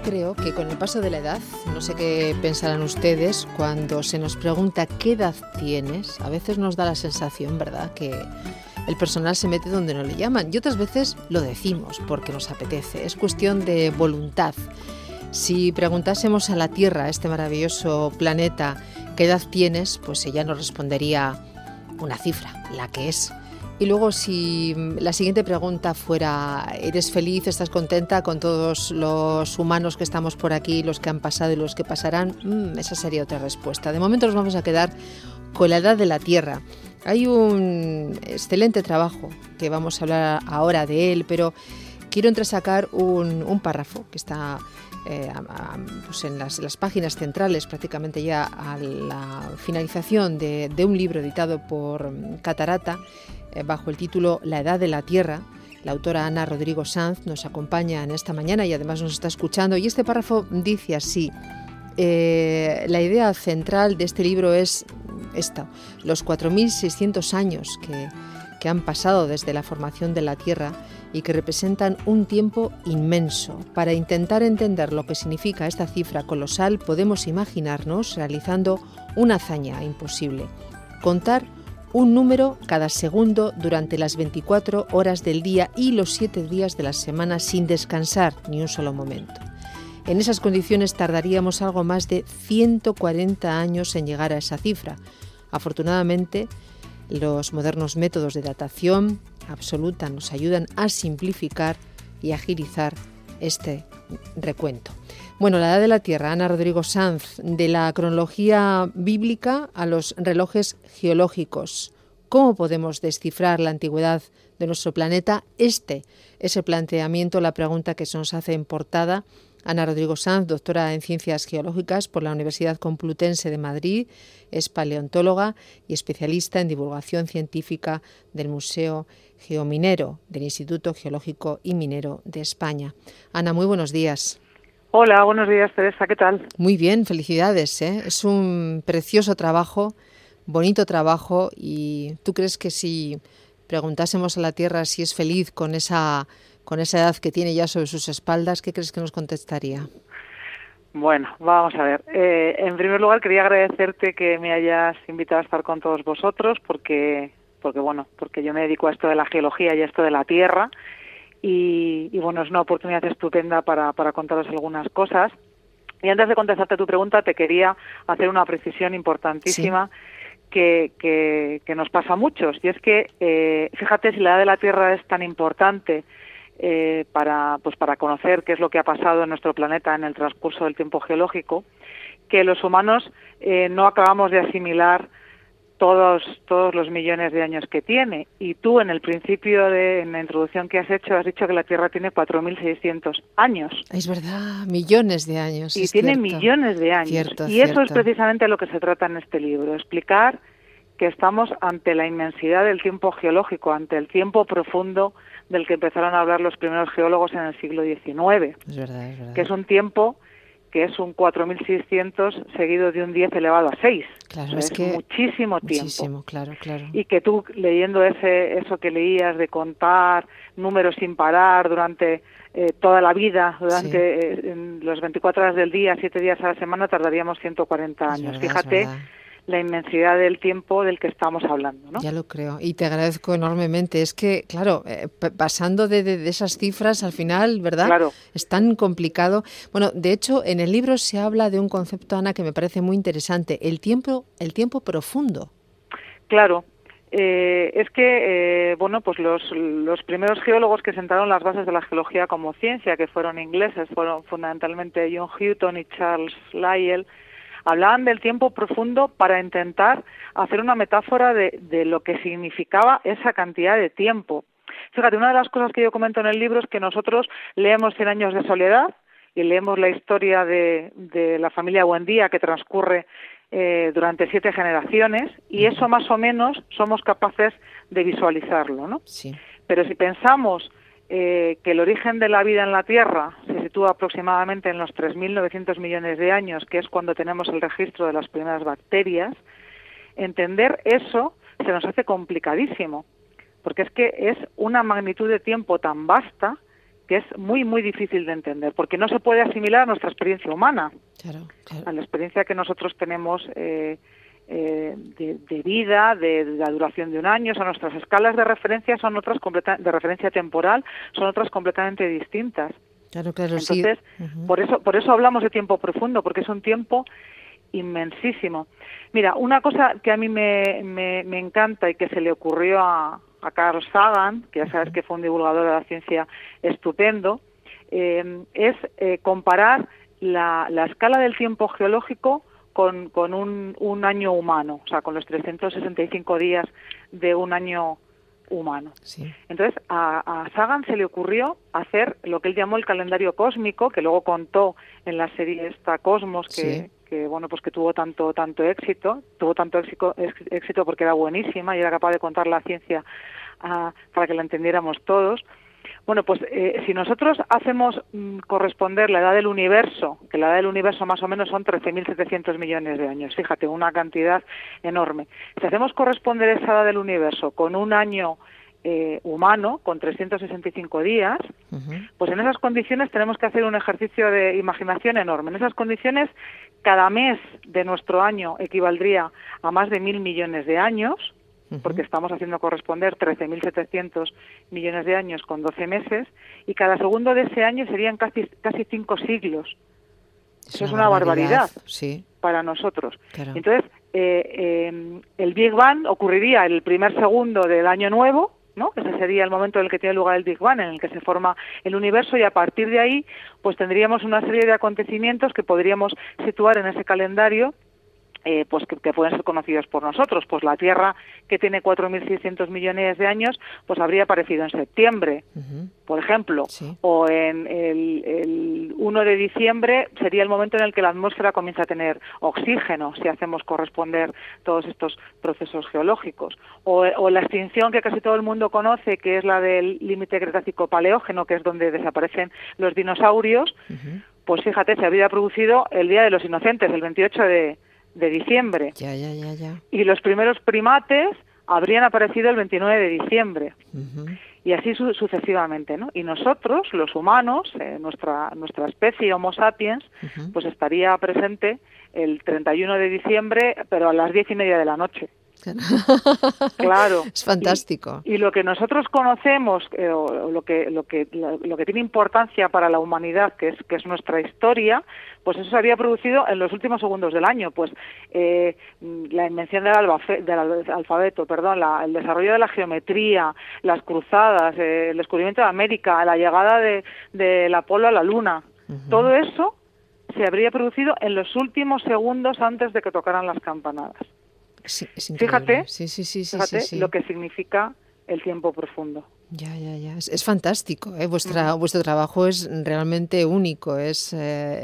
creo que con el paso de la edad, no sé qué pensarán ustedes, cuando se nos pregunta qué edad tienes, a veces nos da la sensación, ¿verdad?, que el personal se mete donde no le llaman, y otras veces lo decimos porque nos apetece. Es cuestión de voluntad. Si preguntásemos a la Tierra, este maravilloso planeta, qué edad tienes, pues ella nos respondería una cifra, la que es. Y luego, si la siguiente pregunta fuera, ¿eres feliz, estás contenta con todos los humanos que estamos por aquí, los que han pasado y los que pasarán? Esa sería otra respuesta. De momento nos vamos a quedar con la edad de la Tierra. Hay un excelente trabajo que vamos a hablar ahora de él, pero quiero entresacar un párrafo que está pues en las páginas centrales, prácticamente ya a la finalización de un libro editado por Catarata, bajo el título La Edad de la Tierra. La autora Ana Rodrigo Sanz nos acompaña en esta mañana y además nos está escuchando. Y este párrafo dice así: la idea central de este libro es esta: los 4.600 años que han pasado desde la formación de la Tierra y que representan un tiempo inmenso. Para intentar entender lo que significa esta cifra colosal, podemos imaginarnos realizando una hazaña imposible: contar un número cada segundo durante las 24 horas del día y los 7 días de la semana sin descansar ni un solo momento. En esas condiciones tardaríamos algo más de 140 años en llegar a esa cifra. Afortunadamente, los modernos métodos de datación absoluta nos ayudan a simplificar y agilizar este recuento. Bueno, la edad de la Tierra, Ana Rodrigo Sanz, de la cronología bíblica a los relojes geológicos. ¿Cómo podemos descifrar la antigüedad de nuestro planeta? Este es el planteamiento, la pregunta que se nos hace en portada. Ana Rodrigo Sanz, doctora en Ciencias Geológicas por la Universidad Complutense de Madrid, es paleontóloga y especialista en divulgación científica del Museo Geominero, del Instituto Geológico y Minero de España. Ana, muy buenos días. Hola, buenos días, Teresa, ¿qué tal? Muy bien, felicidades, ¿eh? Es un precioso trabajo, bonito trabajo, y ¿tú crees que si preguntásemos a la Tierra si es feliz con esa edad que tiene ya sobre sus espaldas, qué crees que nos contestaría? Bueno, vamos a ver. En primer lugar, quería agradecerte que me hayas invitado a estar con todos vosotros, porque yo me dedico a esto de la geología y a esto de la Tierra, y bueno, es una oportunidad estupenda para contaros algunas cosas. Y antes de contestarte tu pregunta, te quería hacer una precisión importantísima. Sí. Que nos pasa a muchos, y es que fíjate, si la edad de la Tierra es tan importante para conocer qué es lo que ha pasado en nuestro planeta en el transcurso del tiempo geológico, que los humanos no acabamos de asimilar todos los millones de años que tiene. Y tú, en el principio, en la introducción que has hecho, has dicho que la Tierra tiene 4.600 años. Es verdad, millones de años. Y tiene millones de años. Cierto. Eso es precisamente lo que se trata en este libro: explicar que estamos ante la inmensidad del tiempo geológico, ante el tiempo profundo del que empezaron a hablar los primeros geólogos en el siglo XIX. Es verdad. Que es un tiempo que es un 4.600 seguido de un 10 elevado a 6. Claro, es que muchísimo tiempo. Muchísimo, claro. Y que tú, leyendo eso que leías de contar números sin parar durante toda la vida, durante los 24 horas del día, 7 días a la semana, tardaríamos 140 años. Fíjate la inmensidad del tiempo del que estamos hablando, ¿no? Ya lo creo, y te agradezco enormemente. Es que, claro, pasando de esas cifras al final, ¿verdad? Claro. Es tan complicado. Bueno, de hecho, en el libro se habla de un concepto, Ana, que me parece muy interesante: el tiempo profundo. Claro. Es que, los primeros geólogos que sentaron las bases de la geología como ciencia, que fueron ingleses, fueron fundamentalmente John Houghton y Charles Lyell, hablaban del tiempo profundo para intentar hacer una metáfora de lo que significaba esa cantidad de tiempo. Fíjate, una de las cosas que yo comento en el libro es que nosotros leemos Cien años de soledad y leemos la historia de la familia Buendía, que transcurre durante 7 generaciones, y eso más o menos somos capaces de visualizarlo, ¿no? Sí. Pero si pensamos que el origen de la vida en la Tierra se sitúa aproximadamente en los 3.900 millones de años, que es cuando tenemos el registro de las primeras bacterias, entender eso se nos hace complicadísimo, porque es que es una magnitud de tiempo tan vasta que es muy, muy difícil de entender, porque no se puede asimilar a nuestra experiencia humana, Claro. a la experiencia que nosotros tenemos de vida, de la duración de un año. O sea, nuestras escalas de referencia son otras de referencia temporal, son otras completamente distintas. Claro, Entonces, sí. por eso hablamos de tiempo profundo, porque es un tiempo inmensísimo. Mira, una cosa que a mí me encanta y que se le ocurrió a Carl Sagan, que ya sabes que fue un divulgador de la ciencia estupendo, es comparar la escala del tiempo geológico con un año humano, o sea, con los 365 días de un año humano. Sí. Entonces, a Sagan se le ocurrió hacer lo que él llamó el calendario cósmico, que luego contó en la serie esta Cosmos, que bueno, pues que tuvo tanto éxito porque era buenísima y era capaz de contar la ciencia para que la entendiéramos todos. Bueno, pues si nosotros hacemos corresponder la edad del universo, que la edad del universo más o menos son 13.700 millones de años, fíjate, una cantidad enorme. Si hacemos corresponder esa edad del universo con un año humano, con 365 días, pues en esas condiciones tenemos que hacer un ejercicio de imaginación enorme. En esas condiciones, cada mes de nuestro año equivaldría a más de 1.000 millones de años, porque estamos haciendo corresponder 13.700 millones de años con 12 meses, y cada segundo de ese año serían casi 5 siglos. Eso es una barbaridad para nosotros. Claro. Entonces, el Big Bang ocurriría el primer segundo del año nuevo, ¿no? Ese sería el momento en el que tiene lugar el Big Bang, en el que se forma el universo, y a partir de ahí pues tendríamos una serie de acontecimientos que podríamos situar en ese calendario, pues que pueden ser conocidos por nosotros. Pues la Tierra, que tiene 4.600 millones de años, pues habría aparecido en septiembre, por ejemplo, o en el 1 de diciembre sería el momento en el que la atmósfera comienza a tener oxígeno, si hacemos corresponder todos estos procesos geológicos, o la extinción que casi todo el mundo conoce, que es la del límite Cretácico-Paleógeno, que es donde desaparecen los dinosaurios. Pues fíjate, se habría producido el Día de los Inocentes, el 28 de diciembre. Ya. Y los primeros primates habrían aparecido el 29 de diciembre. Y así sucesivamente, ¿no? Y nosotros, los humanos, nuestra especie Homo sapiens, pues estaría presente el 31 de diciembre, pero a las 10:30 de la noche. Claro. Es fantástico. Y lo que nosotros conocemos, lo que tiene importancia para la humanidad, que es nuestra historia, pues eso se había producido en los últimos segundos del año. Pues la invención del alfabeto, el desarrollo de la geometría, las cruzadas, el descubrimiento de América, la llegada del Apolo a la Luna, todo eso se habría producido en los últimos segundos antes de que tocaran las campanadas. Sí, es fíjate, sí. Lo que significa el tiempo profundo. Ya. Es fantástico, ¿eh? Vuestro trabajo es realmente único, es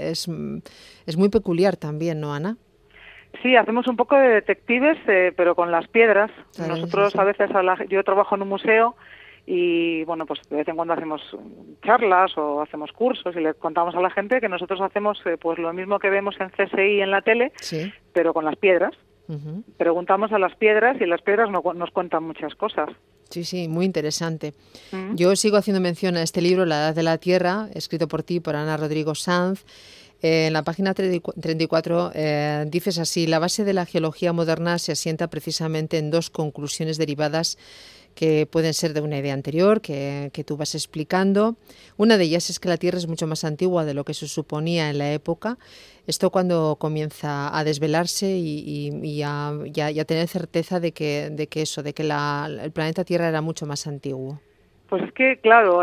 muy peculiar también, ¿no, Ana? Sí, hacemos un poco de detectives, pero con las piedras. Claro, nosotros a veces, yo trabajo en un museo y, bueno, pues de vez en cuando hacemos charlas o hacemos cursos y le contamos a la gente que nosotros hacemos pues lo mismo que vemos en CSI en la tele, pero con las piedras. Preguntamos a las piedras y las piedras nos cuentan muchas cosas. Sí, muy interesante. Yo sigo haciendo mención a este libro, La Edad de la Tierra, escrito por ti, por Ana Rodrigo Sanz. En la página 34 dices así: la base de la geología moderna se asienta precisamente en dos conclusiones derivadas que pueden ser de una idea anterior que tú vas explicando. Una de ellas es que la Tierra es mucho más antigua de lo que se suponía en la época. Esto cuando comienza a desvelarse y a tener certeza de que el planeta Tierra era mucho más antiguo. Pues es que, claro,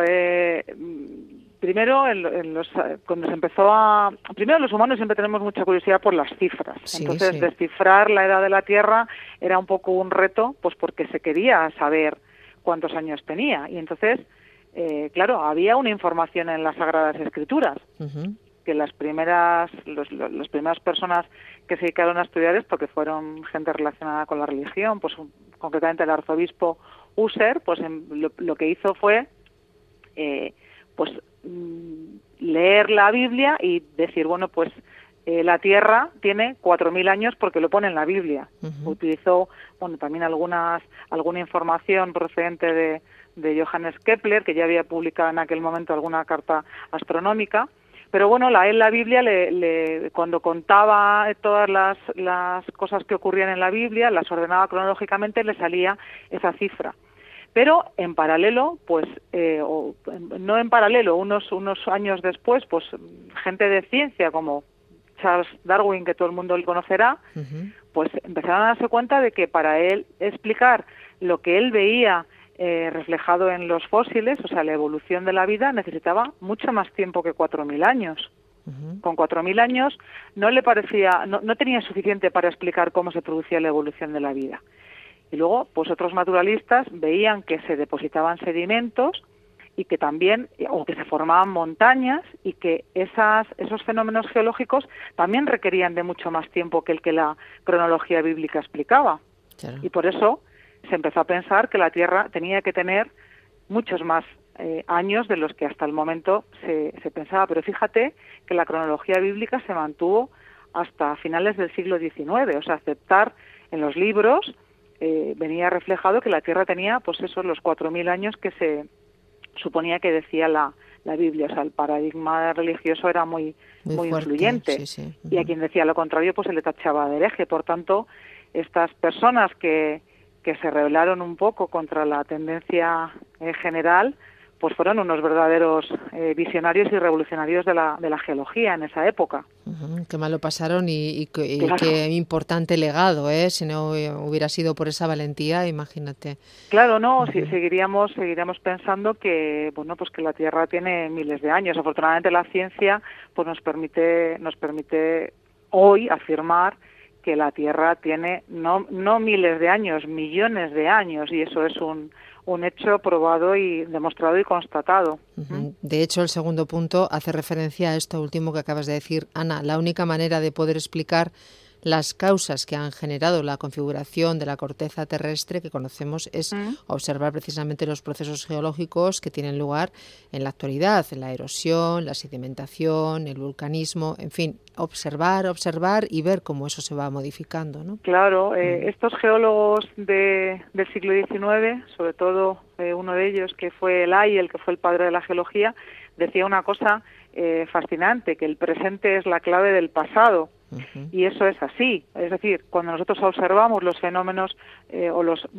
primero cuando se empezó primero los humanos siempre tenemos mucha curiosidad por las cifras. Entonces descifrar la edad de la Tierra era un poco un reto, pues porque se quería saber cuántos años tenía. Y entonces, claro, había una información en las Sagradas Escrituras, que las primeras personas que se dedicaron a estudiar esto, que fueron gente relacionada con la religión, pues concretamente el arzobispo User, pues lo que hizo fue leer la Biblia y decir, bueno, pues la Tierra tiene 4.000 años porque lo pone en la Biblia. Utilizó, bueno, también alguna información procedente de Johannes Kepler, que ya había publicado en aquel momento alguna carta astronómica. Pero bueno, él la Biblia, cuando contaba todas las cosas que ocurrían en la Biblia, las ordenaba cronológicamente, le salía esa cifra. Pero en paralelo, pues, no en paralelo, unos años después, pues gente de ciencia como Charles Darwin, que todo el mundo le conocerá, pues empezaron a darse cuenta de que para él explicar lo que él veía reflejado en los fósiles, o sea, la evolución de la vida, necesitaba mucho más tiempo que 4.000 años. Con 4.000 años no le parecía, no tenía suficiente para explicar cómo se producía la evolución de la vida. Y luego, pues otros naturalistas veían que se depositaban sedimentos y que también, o que se formaban montañas, y que esos fenómenos geológicos también requerían de mucho más tiempo que el que la cronología bíblica explicaba. Claro. Y por eso se empezó a pensar que la Tierra tenía que tener muchos más años de los que hasta el momento se pensaba. Pero fíjate que la cronología bíblica se mantuvo hasta finales del siglo XIX. O sea, aceptar en los libros venía reflejado que la Tierra tenía, pues esos los 4.000 años que se suponía que decía la Biblia. O sea, el paradigma religioso era muy fuerte, influyente. Sí. Y a quien decía lo contrario, pues se le tachaba de hereje. Por tanto, estas personas que se rebelaron un poco contra la tendencia general, pues fueron unos verdaderos visionarios y revolucionarios de la geología en esa época. Qué mal lo pasaron y claro. Qué importante legado, si no hubiera sido por esa valentía, imagínate. Claro, no, seguiríamos pensando que, bueno, pues que la Tierra tiene miles de años. Afortunadamente la ciencia pues nos permite hoy afirmar que la Tierra tiene no miles de años, millones de años, y eso es un hecho probado y demostrado y constatado. De hecho, el segundo punto hace referencia a esto último que acabas de decir, Ana. La única manera de poder explicar las causas que han generado la configuración de la corteza terrestre que conocemos es observar precisamente los procesos geológicos que tienen lugar en la actualidad, en la erosión, la sedimentación, el vulcanismo, en fin, observar y ver cómo eso se va modificando, ¿no? Claro, estos geólogos del siglo XIX, sobre todo uno de ellos que fue Lyell, que fue el padre de la geología, decía una cosa fascinante, que el presente es la clave del pasado. Y eso es así, es decir, cuando nosotros observamos los fenómenos los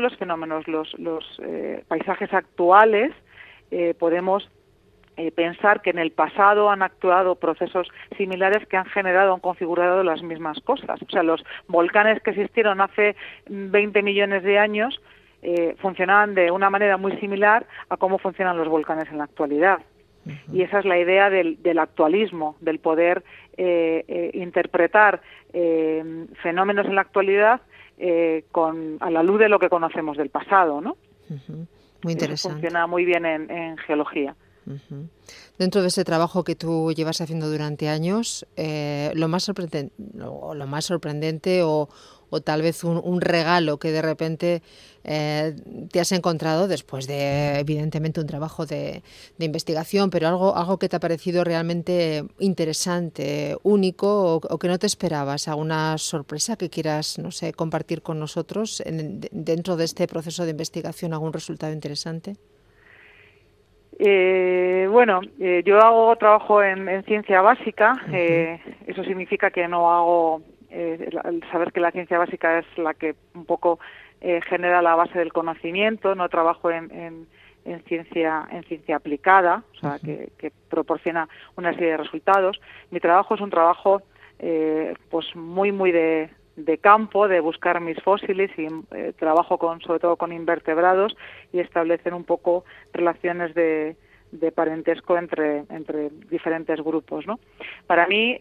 paisajes actuales, podemos pensar que en el pasado han actuado procesos similares que han configurado las mismas cosas. O sea, los volcanes que existieron hace 20 millones de años funcionaban de una manera muy similar a cómo funcionan los volcanes en la actualidad. Y esa es la idea del actualismo, del poder interpretar fenómenos en la actualidad a la luz de lo que conocemos del pasado, ¿no? Muy interesante. Eso funciona muy bien en geología. Dentro de ese trabajo que tú llevas haciendo durante años, lo más sorprendente o tal vez un regalo que de repente te has encontrado después de, evidentemente, un trabajo de investigación, pero algo que te ha parecido realmente interesante, único o que no te esperabas, alguna sorpresa que quieras, no sé, compartir con nosotros dentro de este proceso de investigación, algún resultado interesante. Yo trabajo en ciencia básica. Eso significa que no hago saber que la ciencia básica es la que un poco genera la base del conocimiento. No trabajo en ciencia aplicada, o sea, que proporciona una serie de resultados. Mi trabajo es un trabajo pues muy de campo, de buscar mis fósiles, y trabajo sobre todo con invertebrados, y establecer un poco relaciones de parentesco entre diferentes grupos, ¿no? Para mí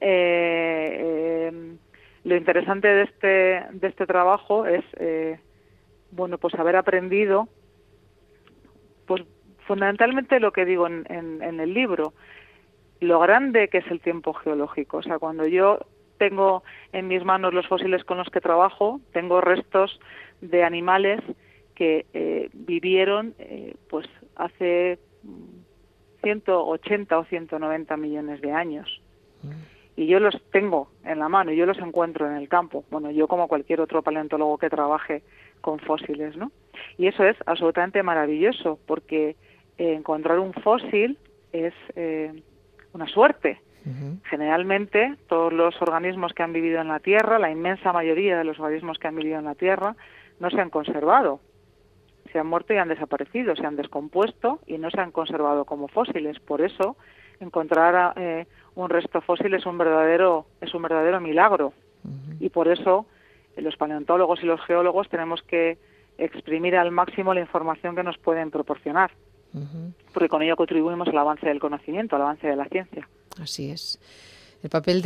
lo interesante de este trabajo es pues haber aprendido, pues fundamentalmente lo que digo en el libro, lo grande que es el tiempo geológico. O sea, cuando yo tengo en mis manos los fósiles con los que trabajo, tengo restos de animales que vivieron pues hace 180 o 190 millones de años. y yo los tengo en la mano y yo los encuentro en el campo. Bueno, yo como cualquier otro paleontólogo que trabaje con fósiles, ¿no? Y eso es absolutamente maravilloso, porque encontrar un fósil es una suerte. Generalmente todos los organismos que han vivido en la Tierra, la inmensa mayoría de los organismos que han vivido en la Tierra, no se han conservado. Se han muerto y han desaparecido, se han descompuesto y no se han conservado como fósiles. Por eso, encontrar un resto fósil es un verdadero milagro. Y por eso los paleontólogos y los geólogos tenemos que exprimir al máximo la información que nos pueden proporcionar, porque con ello contribuimos al avance del conocimiento, al avance de la ciencia. Así es. El papel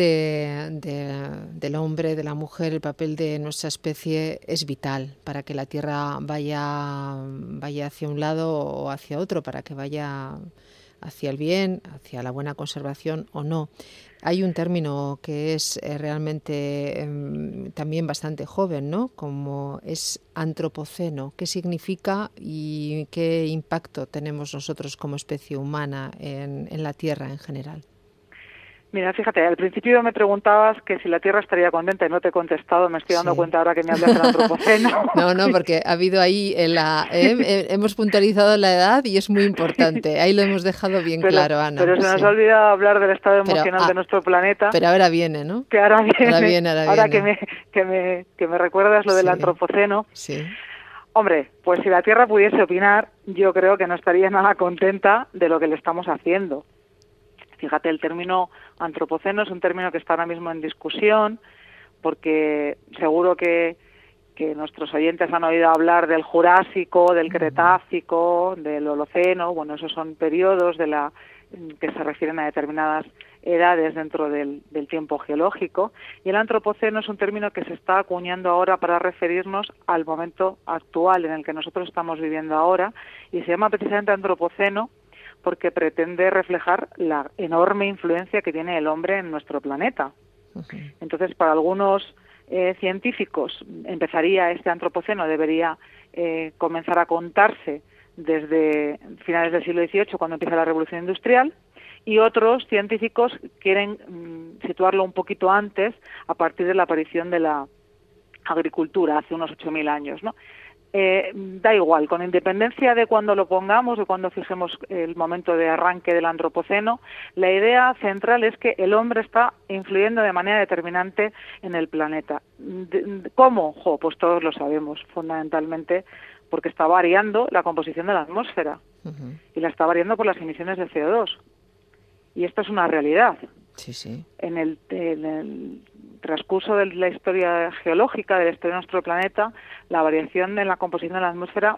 del hombre, de la mujer, el papel de nuestra especie es vital para que la Tierra vaya hacia un lado o hacia otro, para que vaya hacia el bien, hacia la buena conservación o no. Hay un término que es realmente también bastante joven, ¿no? Como es antropoceno. ¿Qué significa y qué impacto tenemos nosotros como especie humana en la Tierra en general? Mira, fíjate, al principio me preguntabas que si la Tierra estaría contenta y no te he contestado, me estoy dando cuenta ahora que me hablas del antropoceno. No, porque ha habido ahí, hemos puntualizado la edad y es muy importante, ahí lo hemos dejado bien claro, Ana. Pero se nos ha olvidado hablar del estado emocional de nuestro planeta. Pero ahora viene, ¿no? Que ahora viene. Ahora viene. Que me recuerdas lo del antropoceno. Sí. Hombre, pues si la Tierra pudiese opinar, yo creo que no estaría nada contenta de lo que le estamos haciendo. Fíjate, el término antropoceno es un término que está ahora mismo en discusión, porque seguro que nuestros oyentes han oído hablar del Jurásico, del Cretácico, del Holoceno. Bueno, esos son periodos que se refieren a determinadas edades dentro del tiempo geológico. Y el antropoceno es un término que se está acuñando ahora para referirnos al momento actual en el que nosotros estamos viviendo ahora, y se llama precisamente antropoceno porque pretende reflejar la enorme influencia que tiene el hombre en nuestro planeta. Entonces, para algunos científicos, este antropoceno debería comenzar a contarse desde finales del siglo XVIII, cuando empieza la Revolución Industrial, y otros científicos quieren situarlo un poquito antes, a partir de la aparición de la agricultura, hace unos 8.000 años, ¿no? Da igual, con independencia de cuando lo pongamos, de cuando fijemos el momento de arranque del antropoceno, la idea central es que el hombre está influyendo de manera determinante en el planeta. ¿Cómo? Pues todos lo sabemos, fundamentalmente porque está variando la composición de la atmósfera y la está variando por las emisiones de CO2. Y esto es una realidad. Sí. En el transcurso de la historia geológica, de la historia de nuestro planeta, la variación en la composición de la atmósfera,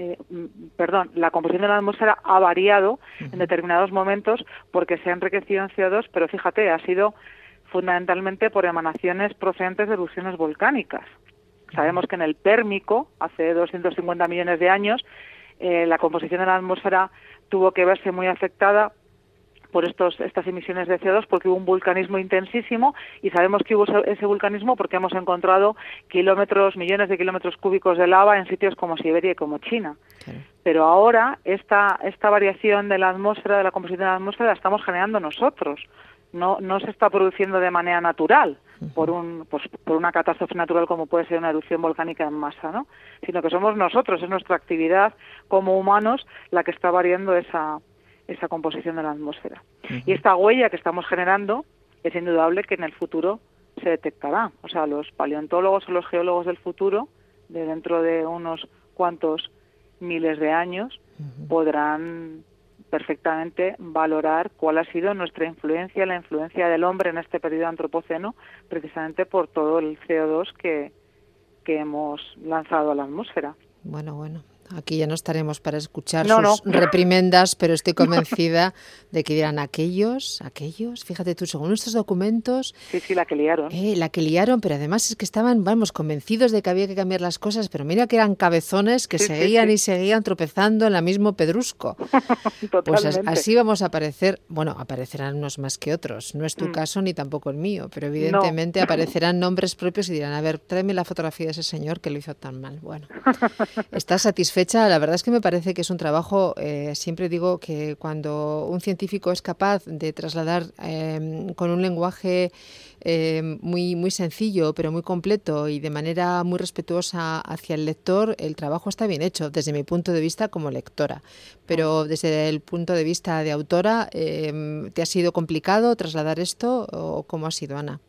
la composición de la atmósfera ha variado en determinados momentos porque se ha enriquecido en CO2, pero fíjate, ha sido fundamentalmente por emanaciones procedentes de erupciones volcánicas. Sabemos que en el Pérmico, hace 250 millones de años, la composición de la atmósfera tuvo que verse muy afectada por estas emisiones de CO2 porque hubo un vulcanismo intensísimo, y sabemos que hubo ese vulcanismo porque hemos encontrado millones de kilómetros cúbicos de lava en sitios como Siberia y como China. Pero ahora esta variación de la atmósfera, de la composición de la atmósfera, la estamos generando nosotros. No se está produciendo de manera natural por una catástrofe natural como puede ser una erupción volcánica en masa, ¿no? Sino que somos nosotros, es nuestra actividad como humanos la que está variando esa composición de la atmósfera. Y esta huella que estamos generando es indudable que en el futuro se detectará. O sea, los paleontólogos o los geólogos del futuro, de dentro de unos cuantos miles de años, podrán perfectamente valorar cuál ha sido nuestra influencia, la influencia del hombre en este periodo antropoceno, precisamente por todo el CO2 que hemos lanzado a la atmósfera. Bueno. Aquí ya no estaremos para escuchar sus reprimendas, pero estoy convencida de que dirán aquellos, fíjate tú, según estos documentos... Sí, la que liaron. Pero además es que estaban, convencidos de que había que cambiar las cosas, pero mira que eran cabezones que seguían y seguían tropezando en el mismo pedrusco. Pues así vamos a aparecer, aparecerán unos más que otros, no es tu caso ni tampoco el mío, pero evidentemente aparecerán nombres propios y dirán, a ver, tráeme la fotografía de ese señor que lo hizo tan mal. Bueno, ¿estás satisfecho satisfecha. La verdad es que me parece que es un trabajo, siempre digo que cuando un científico es capaz de trasladar con un lenguaje muy sencillo, pero muy completo y de manera muy respetuosa hacia el lector, el trabajo está bien hecho, desde mi punto de vista como lectora. Pero desde el punto de vista de autora, ¿te ha sido complicado trasladar esto o cómo ha sido, Ana?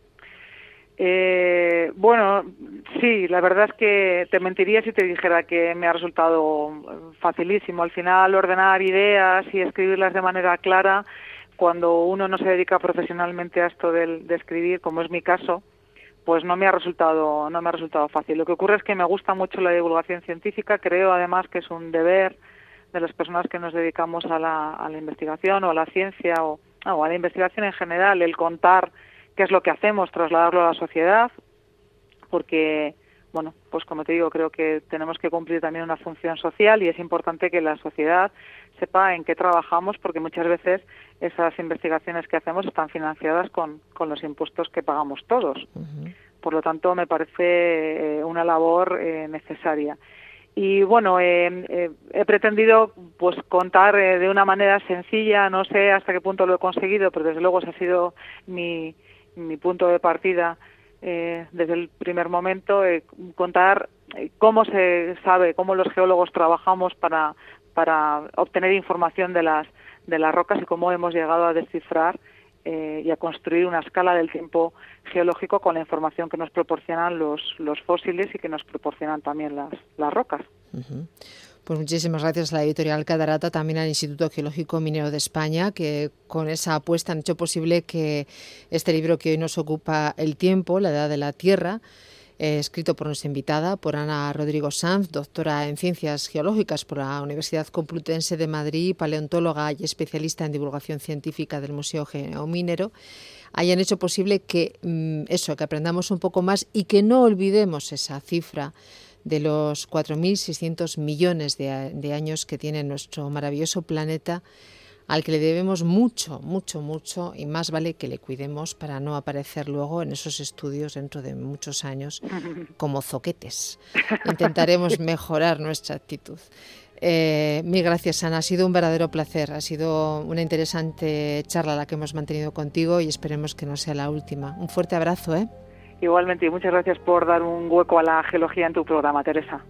Bueno, sí, la verdad es que te mentiría si te dijera que me ha resultado facilísimo. Al final, ordenar ideas y escribirlas de manera clara, cuando uno no se dedica profesionalmente a esto de escribir, como es mi caso, pues no me ha resultado fácil. Lo que ocurre es que me gusta mucho la divulgación científica. Creo además que es un deber de las personas que nos dedicamos a la investigación o a la ciencia o a la investigación en general, el contar qué es lo que hacemos, trasladarlo a la sociedad, porque, bueno, pues como te digo, creo que tenemos que cumplir también una función social y es importante que la sociedad sepa en qué trabajamos, porque muchas veces esas investigaciones que hacemos están financiadas con los impuestos que pagamos todos. Uh-huh. Por lo tanto, me parece una labor necesaria. Y bueno, he pretendido pues contar de una manera sencilla, no sé hasta qué punto lo he conseguido, pero desde luego ese ha sido mi punto de partida desde el primer momento, contar cómo se sabe, cómo los geólogos trabajamos para obtener información de las rocas y cómo hemos llegado a descifrar y a construir una escala del tiempo geológico con la información que nos proporcionan los fósiles y que nos proporcionan también las rocas. Uh-huh. Pues muchísimas gracias a la editorial Catarata, también al Instituto Geológico Minero de España, que con esa apuesta han hecho posible que este libro que hoy nos ocupa el tiempo, La Edad de la Tierra, escrito por nuestra invitada, por Ana Rodrigo Sanz, doctora en Ciencias Geológicas por la Universidad Complutense de Madrid, paleontóloga y especialista en divulgación científica del Museo Geominero, hayan hecho posible que que aprendamos un poco más y que no olvidemos esa cifra de los 4.600 millones de años que tiene nuestro maravilloso planeta, al que le debemos mucho, mucho, mucho, y más vale que le cuidemos para no aparecer luego en esos estudios dentro de muchos años como zoquetes. Intentaremos mejorar nuestra actitud. Mil gracias, Ana. Ha sido un verdadero placer. Ha sido una interesante charla la que hemos mantenido contigo y esperemos que no sea la última. Un fuerte abrazo, ¿eh? Igualmente, y muchas gracias por dar un hueco a la geología en tu programa, Teresa.